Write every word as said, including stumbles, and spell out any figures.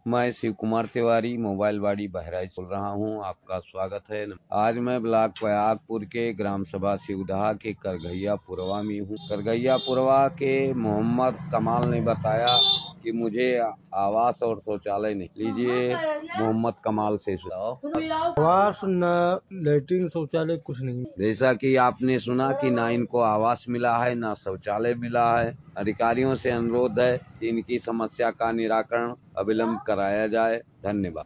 मैं शिव कुमार तिवारी मोबाइल बाड़ी बहराइच बोल रहा हूं। आपका स्वागत है। आज मैं ब्लॉक प्रयागपुर के ग्राम सभा शिवदहा के करगैयापुरवा में हूं। करगैयापुरवा के मोहम्मद कमाल ने बताया कि मुझे आवास और शौचालय नहीं। लीजिए मोहम्मद कमाल से सुनाओ। आवास न लैट्रिन शौचालय कुछ नहीं। जैसा कि आपने सुना कि ना इनको आवास मिला है ना शौचालय मिला है। अधिकारियों से अनुरोध है कि इनकी समस्या का निराकरण अविलंब कराया जाए। धन्यवाद।